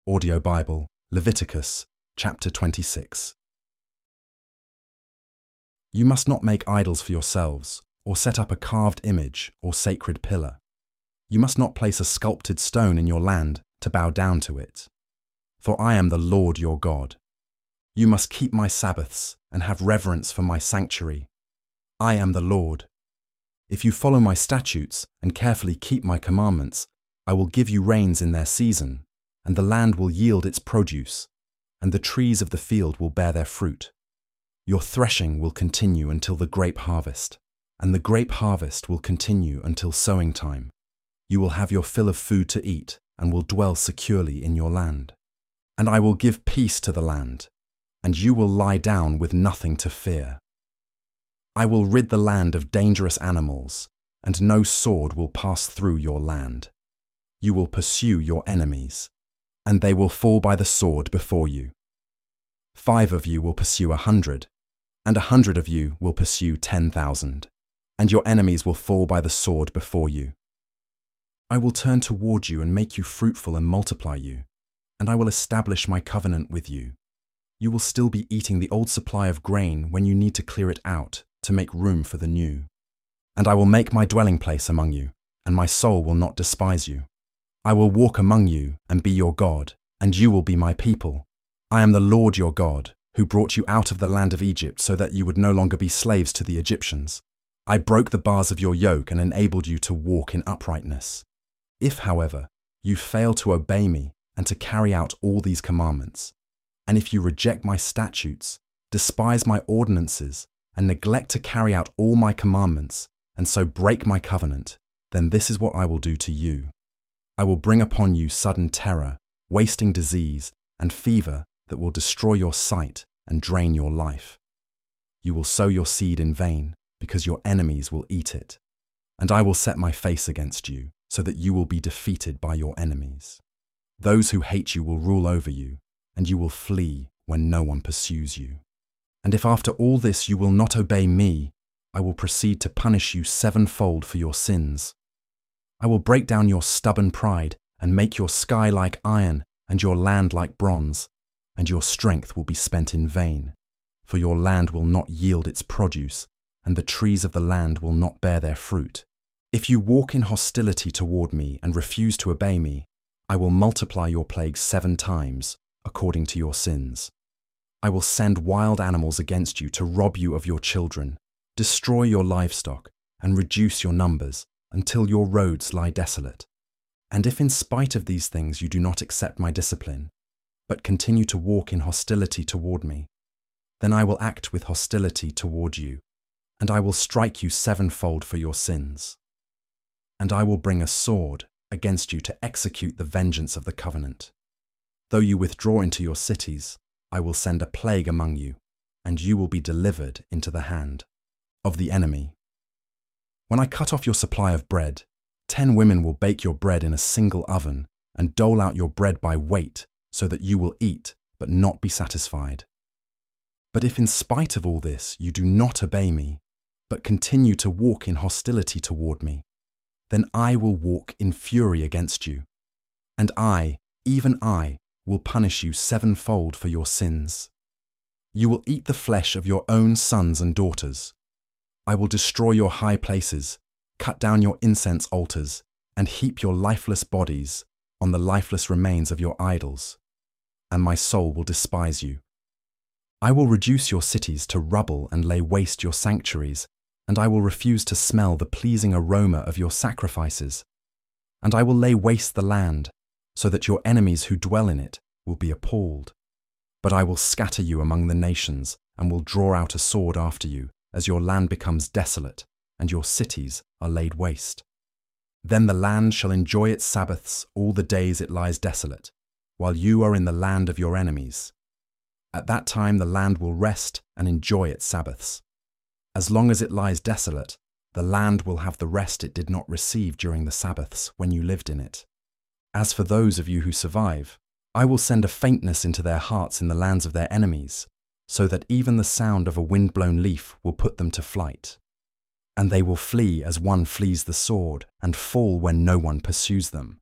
Audio Bible, Leviticus, chapter 26. You must not make idols for yourselves, or set up a carved image or sacred pillar. You must not place a sculpted stone in your land to bow down to it. For I am the Lord your God. You must keep my Sabbaths and have reverence for my sanctuary. I am the Lord. If you follow my statutes and carefully keep my commandments, I will give you rains in their season, and the land will yield its produce, and the trees of the field will bear their fruit. Your threshing will continue until the grape harvest, and the grape harvest will continue until sowing time. You will have your fill of food to eat, and will dwell securely in your land. And I will give peace to the land, and you will lie down with nothing to fear. I will rid the land of dangerous animals, and no sword will pass through your land. You will pursue your enemies, and they will fall by the sword before you. 5 of you will pursue 100, and 100 of you will pursue 10,000, and your enemies will fall by the sword before you. I will turn toward you and make you fruitful and multiply you, and I will establish my covenant with you. You will still be eating the old supply of grain when you need to clear it out to make room for the new. And I will make my dwelling place among you, and my soul will not despise you. I will walk among you and be your God, and you will be my people. I am the Lord your God, who brought you out of the land of Egypt so that you would no longer be slaves to the Egyptians. I broke the bars of your yoke and enabled you to walk in uprightness. If, however, you fail to obey me and to carry out all these commandments, and if you reject my statutes, despise my ordinances, and neglect to carry out all my commandments, and so break my covenant, then this is what I will do to you. I will bring upon you sudden terror, wasting disease, and fever that will destroy your sight and drain your life. You will sow your seed in vain, because your enemies will eat it. And I will set my face against you, so that you will be defeated by your enemies. Those who hate you will rule over you, and you will flee when no one pursues you. And if after all this you will not obey me, I will proceed to punish you 7-fold for your sins. I will break down your stubborn pride and make your sky like iron and your land like bronze, and your strength will be spent in vain, for your land will not yield its produce, and the trees of the land will not bear their fruit. If you walk in hostility toward me and refuse to obey me, I will multiply your plagues 7 times, according to your sins. I will send wild animals against you to rob you of your children, destroy your livestock, and reduce your numbers, until your roads lie desolate. And if in spite of these things you do not accept my discipline, but continue to walk in hostility toward me, then I will act with hostility toward you, and I will strike you 7-fold for your sins. And I will bring a sword against you to execute the vengeance of the covenant. Though you withdraw into your cities, I will send a plague among you, and you will be delivered into the hand of the enemy. When I cut off your supply of bread, 10 women will bake your bread in a single oven and dole out your bread by weight, so that you will eat but not be satisfied. But if in spite of all this you do not obey me, but continue to walk in hostility toward me, then I will walk in fury against you, and I, even I, will punish you 7-fold for your sins. You will eat the flesh of your own sons and daughters. I will destroy your high places, cut down your incense altars, and heap your lifeless bodies on the lifeless remains of your idols, and my soul will despise you. I will reduce your cities to rubble and lay waste your sanctuaries, and I will refuse to smell the pleasing aroma of your sacrifices. And I will lay waste the land, so that your enemies who dwell in it will be appalled. But I will scatter you among the nations, and will draw out a sword after you, as your land becomes desolate, and your cities are laid waste. Then the land shall enjoy its Sabbaths all the days it lies desolate, while you are in the land of your enemies. At that time the land will rest and enjoy its Sabbaths. As long as it lies desolate, the land will have the rest it did not receive during the Sabbaths when you lived in it. As for those of you who survive, I will send a faintness into their hearts in the lands of their enemies, so that even the sound of a wind-blown leaf will put them to flight. And they will flee as one flees the sword, and fall when no one pursues them.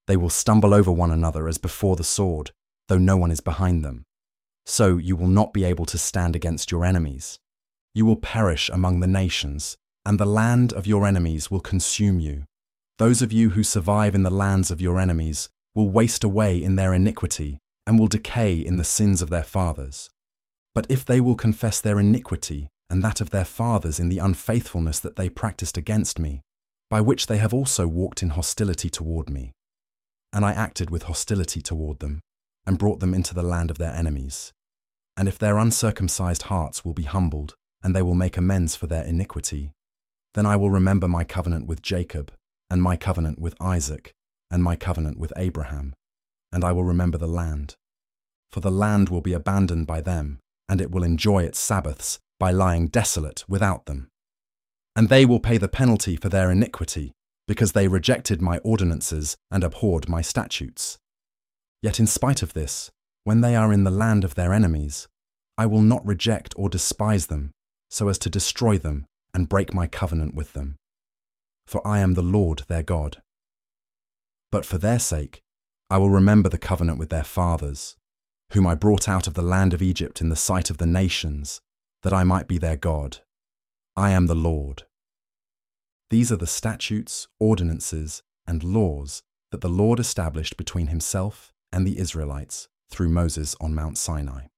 They will stumble over one another as before the sword, though no one is behind them. So you will not be able to stand against your enemies. You will perish among the nations, and the land of your enemies will consume you. Those of you who survive in the lands of your enemies will waste away in their iniquity and will decay in the sins of their fathers. But if they will confess their iniquity and that of their fathers in the unfaithfulness that they practiced against me, by which they have also walked in hostility toward me, and I acted with hostility toward them, and brought them into the land of their enemies, and if their uncircumcised hearts will be humbled, and they will make amends for their iniquity, then I will remember my covenant with Jacob, and my covenant with Isaac, and my covenant with Abraham, and I will remember the land. For the land will be abandoned by them, and it will enjoy its Sabbaths by lying desolate without them. And they will pay the penalty for their iniquity, because they rejected my ordinances and abhorred my statutes. Yet in spite of this, when they are in the land of their enemies, I will not reject or despise them, so as to destroy them and break my covenant with them. For I am the Lord their God. But for their sake, I will remember the covenant with their fathers, whom I brought out of the land of Egypt in the sight of the nations, that I might be their God. I am the Lord. These are the statutes, ordinances, and laws that the Lord established between himself and the Israelites through Moses on Mount Sinai.